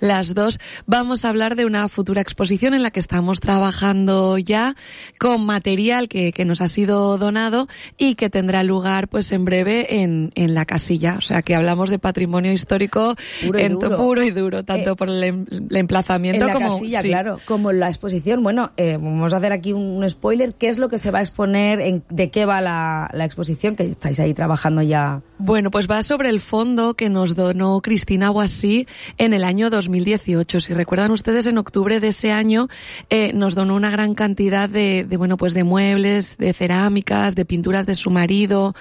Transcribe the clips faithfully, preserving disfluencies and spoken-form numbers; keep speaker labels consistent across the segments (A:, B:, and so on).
A: las dos. Vamos a hablar de una futura exposición en la que estamos trabajando ya con material que, que nos ha sido donado y que tendrá lugar pues en breve en, en la casilla. O sea que hablamos de patrimonio histórico
B: puro y,
A: en,
B: duro.
A: Puro y duro, tanto eh, por el, el emplazamiento
B: en la
A: como
B: casilla,
A: sí.
B: claro, como en la exposición. Bueno, eh, vamos a hacer aquí un spoiler. ¿Qué es lo que se va a exponer? En, ¿De qué va la, la exposición? Que estáis ahí trabajando ya.
A: Bueno, pues va sobre el fondo que nos donó Cristina Boissy en el año dos mil dieciocho. Si recuerdan ustedes, en octubre de ese año eh, nos donó una gran cantidad de, de, bueno, pues de muebles, de cerámicas, de pinturas de su marido,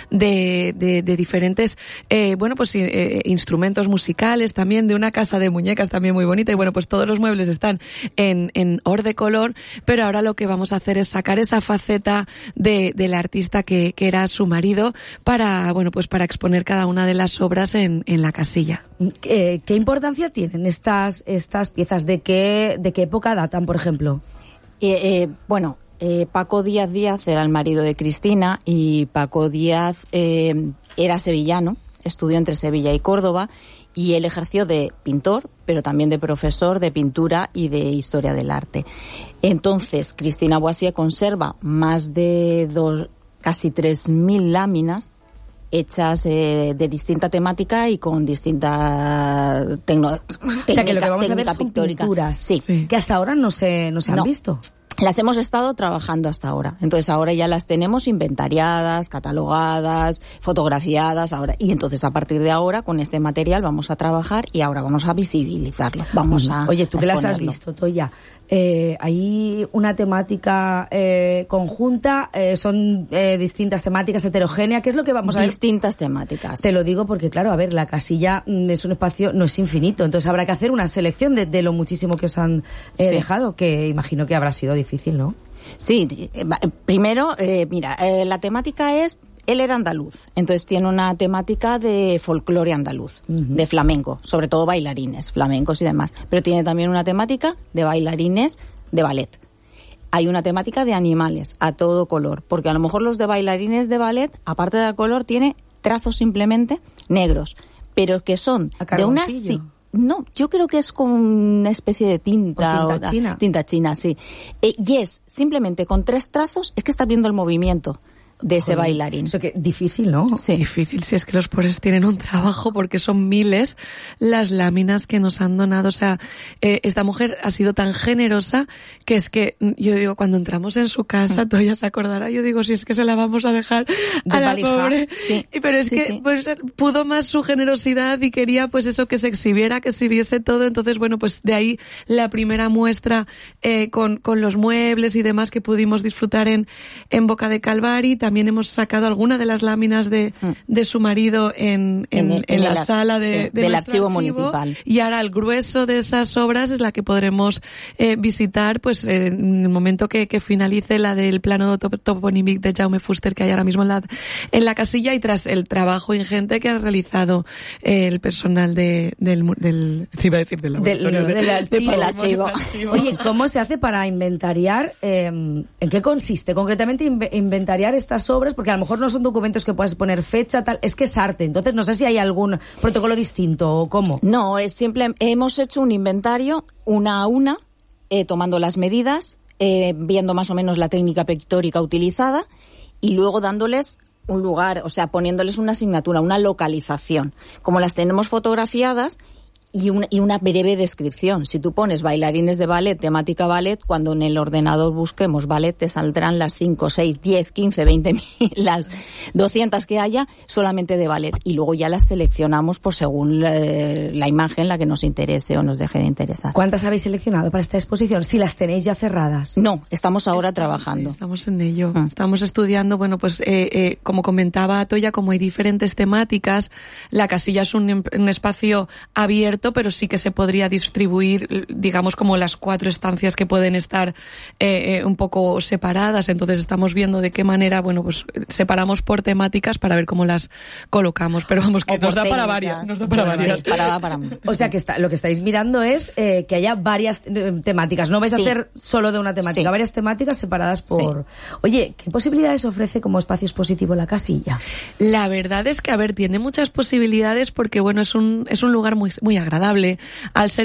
A: de, de, de diferentes, eh, bueno, pues eh, instrumentos musicales también, de una casa de muñecas también muy bonita. Y bueno, pues todos los muebles están en, en or de color, pero ahora lo que vamos a hacer es sacar esa faceta de, del artista que, que era su marido para, bueno, pues para exponer cada una de las obras en, en la casilla.
B: ¿Qué, qué importancia tienen estas estas piezas? ¿De qué de qué época datan, por ejemplo?
C: Eh, eh, bueno, eh, Paco Díaz Díaz era el marido de Cristina y Paco Díaz eh, era sevillano, estudió entre Sevilla y Córdoba y él ejerció de pintor, pero también de profesor de pintura y de historia del arte. Entonces, Cristina Boissy conserva más de dos, casi tres mil láminas hechas eh, de distinta temática y con distinta tecno, técnica,
B: o sea, que lo que vamos a ver son
C: pictórica.
B: Pinturas,
C: sí.
B: sí. Que hasta ahora no se, no se han
C: no.
B: visto.
C: Las hemos estado trabajando hasta ahora. Entonces ahora ya las tenemos inventariadas, catalogadas, fotografiadas. Ahora y entonces a partir de ahora con este material vamos a trabajar y ahora vamos a visibilizarlo. Vamos a
B: Oye, tú
C: a
B: que las has
C: exponerlo.
B: visto, Toya. Eh, ¿Hay una temática eh, conjunta? Eh, ¿Son eh, distintas temáticas, heterogéneas? ¿Qué es lo que vamos a ver?
C: Distintas temáticas.
B: Te lo digo porque, claro, a ver, la casilla mm, es un espacio, no es infinito, entonces habrá que hacer una selección de, de lo muchísimo que os han eh,
C: Sí.
B: dejado, que imagino que habrá sido difícil, ¿no?
C: Sí, eh, primero, eh, mira, eh, la temática es... Él era andaluz, entonces tiene una temática de folclore andaluz, uh-huh. de flamenco, sobre todo bailarines, flamencos y demás. Pero tiene también una temática de bailarines de ballet. Hay una temática de animales, a todo color, porque a lo mejor los de bailarines de ballet, aparte de color, tiene trazos simplemente negros, pero que son de una... Sí, no, yo creo que es con una especie de tinta.
B: O tinta
C: o,
B: china.
C: Tinta china, sí. Eh, y es simplemente con tres trazos, es que estás viendo el movimiento de ese
B: Joder,
C: bailarín.
B: Eso que difícil, ¿no?
C: Sí.
A: Difícil, si es que los pobres tienen un trabajo porque son miles las láminas que nos han donado. O sea, eh, esta mujer ha sido tan generosa que es que, yo digo, cuando entramos en su casa, tú ya se acordará, yo digo, si es que se la vamos a dejar
B: de
A: a la
B: valija.
A: pobre.
C: Sí.
A: Y pero es
C: sí,
A: que
C: sí.
A: pues pudo más su generosidad y quería pues eso, que se exhibiera, que se viese todo. Entonces, bueno, pues de ahí la primera muestra eh, con, con los muebles y demás que pudimos disfrutar en, en Boca de Calvari. También hemos sacado alguna de las láminas de, de su marido en, en, en, el, en, en la el, sala de,
C: sí,
A: de
C: del archivo,
A: archivo
C: municipal.
A: Y ahora el grueso de esas obras es la que podremos eh, visitar pues en el momento que, que finalice la del plano top, toponímic de Jaume Fuster que hay ahora mismo en la, en la casilla, y tras el trabajo ingente que ha realizado eh, el personal de, del, del, iba a decir del laboratorio,
B: del,
A: de,
B: del archivo.
C: Del archivo.
B: Oye, ¿cómo se hace para inventariar? Eh, ¿En qué consiste concretamente inv- inventariar estas obras? Porque a lo mejor no son documentos que puedas poner fecha, tal, es que es arte. Entonces no sé si hay algún protocolo distinto o cómo.
C: No, es simple, hemos hecho un inventario una a una, eh, tomando las medidas, eh, viendo más o menos la técnica pictórica utilizada y luego dándoles un lugar, o sea, poniéndoles una asignatura, una localización. Como las tenemos fotografiadas, y una, y una breve descripción. Si tú pones bailarines de ballet, temática ballet, cuando en el ordenador busquemos ballet te saldrán las cinco, seis, diez, quince, veinte mil, las doscientas que haya solamente de ballet. Y luego ya las seleccionamos por según la, la imagen, la que nos interese o nos deje de interesar.
B: ¿Cuántas habéis seleccionado para esta exposición? Si las tenéis ya cerradas.
C: No, estamos ahora
A: estamos,
C: trabajando.
A: Sí, estamos en ello.
C: Ah.
A: Estamos estudiando, bueno, pues eh, eh, como comentaba Toya, como hay diferentes temáticas, la casilla es un, un espacio abierto, pero sí que se podría distribuir, digamos, como las cuatro estancias que pueden estar eh, eh, un poco separadas. Entonces estamos viendo de qué manera, bueno, pues separamos por temáticas para ver cómo las colocamos. Pero vamos, que nos da, para varias, nos da para varias.
C: Sí, para, para...
B: O sea, que está, lo que estáis mirando es eh, que haya varias eh, temáticas. No vais sí. a hacer solo de una temática, sí. varias temáticas separadas por... Sí. Oye, ¿qué posibilidades ofrece como espacio expositivo la casilla?
A: La verdad es que, a ver, tiene muchas posibilidades porque, bueno, es un, es un lugar muy, muy agradable. Al ser